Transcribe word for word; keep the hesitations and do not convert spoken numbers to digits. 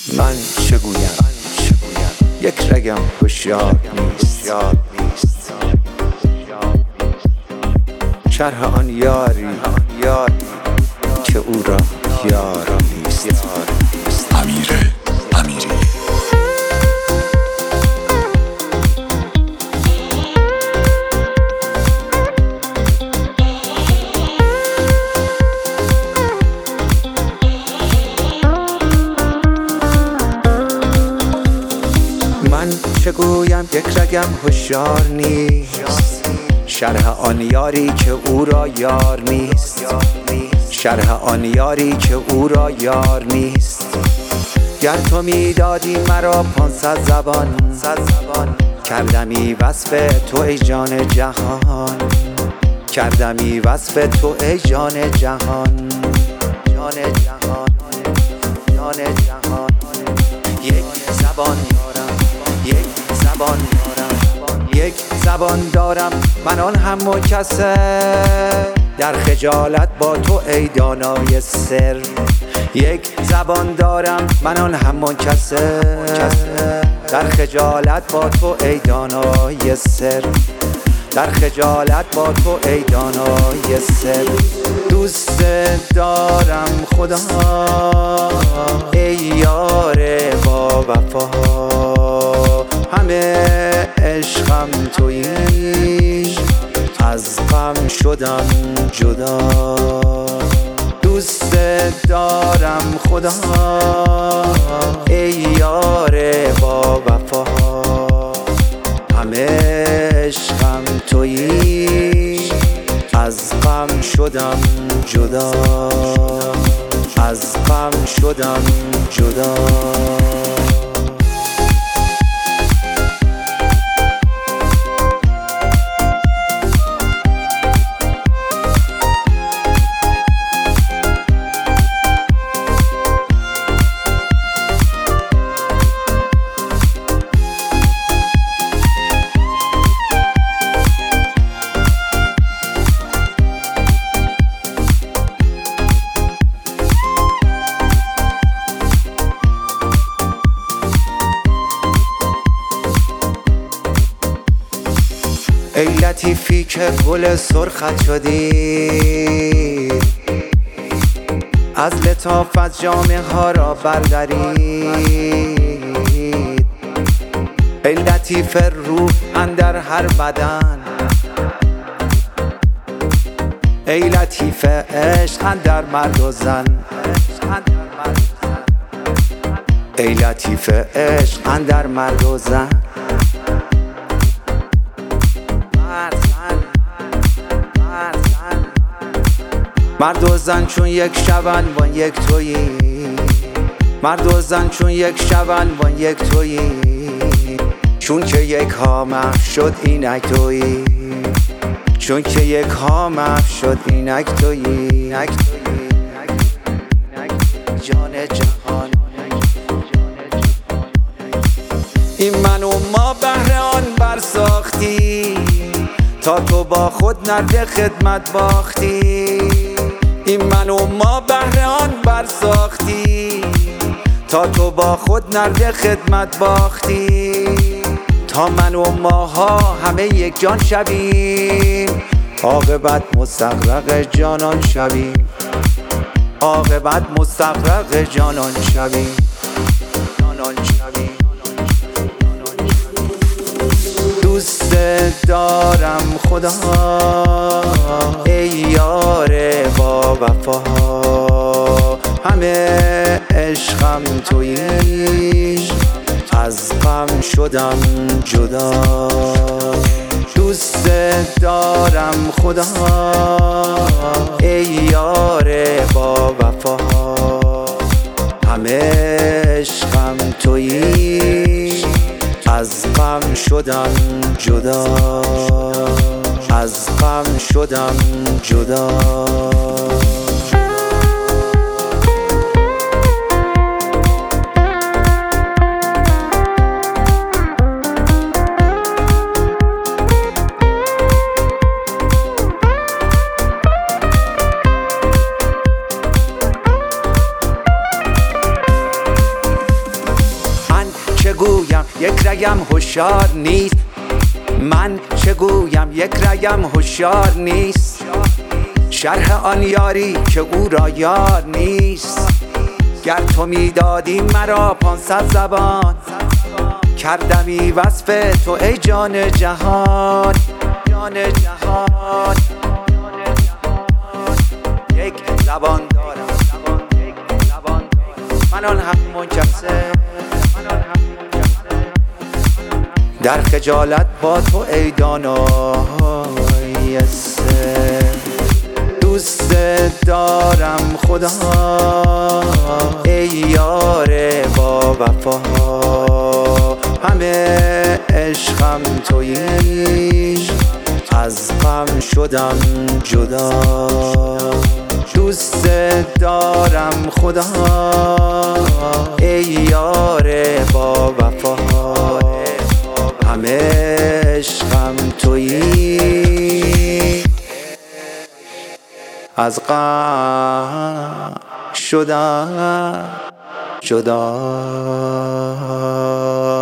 من چه گویم یک رگم هوشیار نیست، شرح آن یاری که او را یار نیست. امیر امیری. من چه گویم یک رگم هوشیار نیست، شرح آن یاری که او را یار نیست، شرح آن یاری که او را یار نیست. گر تو میدادی مرا پانصد زبان، کردمی وصف تو ای جان جهان، کردمی وصف تو ای جان جهان، جان جهان، جان جهان. یک زبان دارم، یک زبان دارم، یک زبان دارم من آن هم مکسر، در خجالت با تو ای دانای سر. یک زبان دارم من آن هم منکسر، در خجالت با تو ای دانای سر، در خجالت با تو ای دانای سر. دوست دارم خدا ای یار با وفا، همه عشقم تویی از غم شدم جدا. دوست دارم خدا ای یار با وفا، همه عشقم تویی از غم شدم جدا، از غم شدم جدا. ای لطیفی که گل سرخت شدی، از لطافت جامه ها را بردارید. ای لطیف روح اندر هر بدن، ای لطیف عشق اندر مرد و زن، ای لطیف عشق اندر مرد و زن. مرد و زن چون یک شبن وان یک تویی، مرد و زن چون یک شبن وان یک تویی، چون که یک ها محو شد اینک تویی، چون که یک ها محو شد اینک تویی، جان جهان. این من و ما بهر آن برساختی، تا تو با خود نرد خدمت باختی. این من و ما بهر آن برساختی، تا تو با خود نرد خدمت باختی. تا من و ماها همه یک جان شویم، عاقبت مستغرق جانان شویم، عاقبت مستغرق جانان شویم، جانان شویم. دوست دارم خدا ای یار با وفا، همه عشقم تویی از غم شدم جدا. دوست دارم خدا ای یار با وفا، همه عشقم تویی از غم شدم جدا، از غم شدم جدا. یک رگم هوشیار نیست. من چه گویم یک رگم هوشیار نیست. شرح آن یاری که او را یار نیست. گر تو میدادی مرا پانصد زبان، کردمی وصف تو ای جان جهان. جان جهان یک زبان دارم، من آن هم منکسر در خجالت با تو ای دانای سر. دوست دارم خدا ای یار با وفا، همه عشقم تویی از غم شدم جدا. دوست دارم خدا ای یار با وفا، همه عشقم تویی از غم شدم جدا.